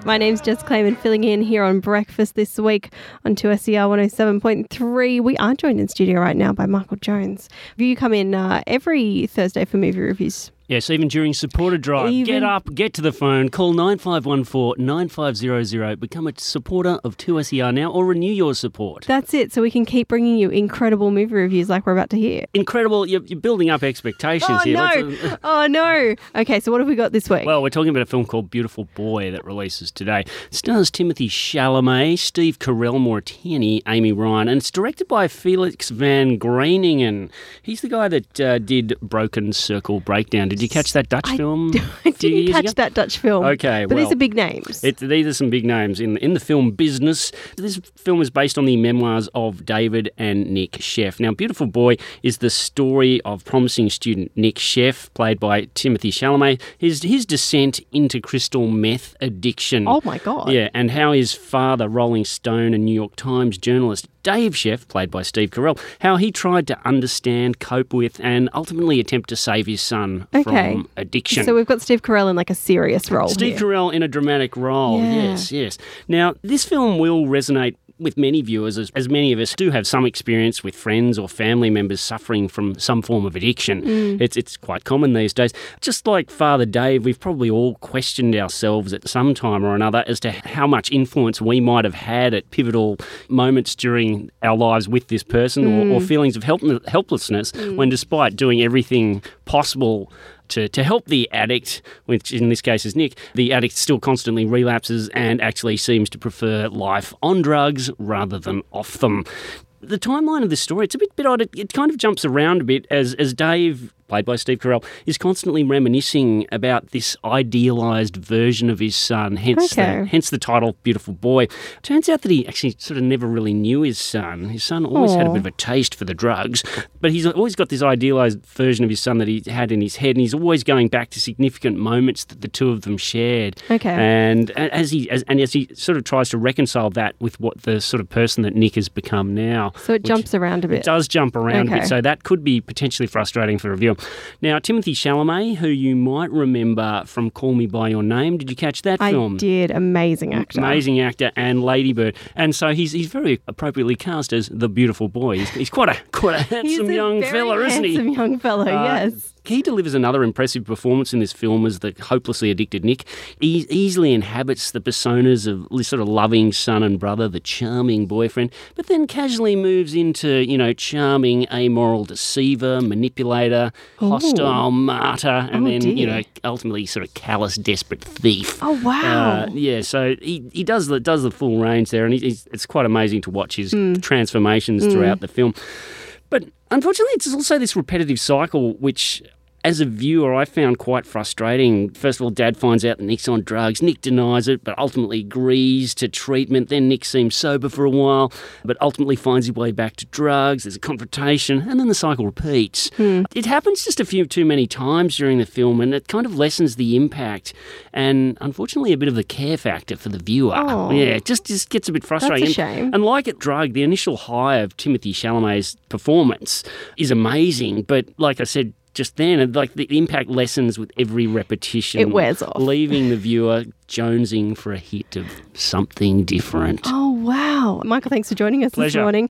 My name's Jess Clayman, filling in here on Breakfast this week on 2SER 107.3. We are joined in studio right now by Michael Jones. You come in every Thursday for movie reviews. Yes, even during supporter drive. Get up, get to the phone, call 9514-9500, become a supporter of 2SER now or renew your support. That's it, so we can keep bringing you incredible movie reviews like we're about to hear. Incredible. You're building up expectations here. No. Oh, no. Okay, so what have we got this week? Well, we're talking about a film called Beautiful Boy that releases today. It stars Timothy Chalamet, Steve Carell, Maura Tierney, Amy Ryan, and it's directed by Felix van Greeningen. He's the guy that did Broken Circle Breakdown. Did you catch that Dutch film? I didn't catch that Dutch film. Okay, but these are big names. These are some big names in the film business. This film is based on the memoirs of David and Nick Sheff. Now, Beautiful Boy is the story of promising student Nick Sheff, played by Timothy Chalamet, his descent into crystal meth addiction. Oh, my God. Yeah, and how his father, Rolling Stone and New York Times journalist Dave Sheff, played by Steve Carell, how he tried to understand, cope with, and ultimately attempt to save his son from addiction. So we've got Steve Carell in like a serious role Steve Carell in a dramatic role, yeah. Yes. Now, this film will resonate with many viewers, as many of us do have some experience with friends or family members suffering from some form of addiction. It's quite common these days. Just like Father Dave, we've probably all questioned ourselves at some time or another as to how much influence we might have had at pivotal moments during our lives with this person or feelings of helplessness when, despite doing everything possible to help the addict, which in this case is Nick, the addict still constantly relapses and actually seems to prefer life on drugs rather than off them. The timeline of this story, it's a bit odd. It kind of jumps around a bit as Dave, played by Steve Carell, is constantly reminiscing about this idealised version of his son, hence the title Beautiful Boy. Turns out that he actually sort of never really knew his son. His son always had a bit of a taste for the drugs, but he's always got this idealised version of his son that he had in his head, and he's always going back to significant moments that the two of them shared. Okay. And as he sort of tries to reconcile that with what the sort of person that Nick has become now. So it jumps around a bit. It does jump around a bit, so that could be potentially frustrating for a viewer. Now, Timothy Chalamet, who you might remember from Call Me By Your Name, did you catch that film? I did. Amazing actor. Amazing actor, and Lady Bird. And so he's very appropriately cast as the beautiful boy. He's quite a handsome young fella, isn't he? Handsome young fellow, yes. He delivers another impressive performance in this film as the hopelessly addicted Nick. He easily inhabits the personas of this sort of loving son and brother, the charming boyfriend, but then casually moves into, charming, amoral deceiver, manipulator, hostile martyr, and then, ultimately sort of callous, desperate thief. Oh, wow. So he does the full range there, and it's quite amazing to watch his transformations throughout the film. But unfortunately, it's also this repetitive cycle, which, as a viewer, I found quite frustrating. First of all, Dad finds out that Nick's on drugs. Nick denies it, but ultimately agrees to treatment. Then Nick seems sober for a while, but ultimately finds his way back to drugs. There's a confrontation, and then the cycle repeats. It happens just a few too many times during the film, and it kind of lessens the impact and, unfortunately, a bit of the care factor for the viewer. Oh. Yeah, it just gets a bit frustrating. That's a shame. And like at Drug, the initial high of Timothy Chalamet's performance is amazing, but like I said just then, like the impact lessens with every repetition. It wears off. Leaving the viewer jonesing for a hit of something different. Oh, wow. Michael, thanks for joining us Pleasure. this morning.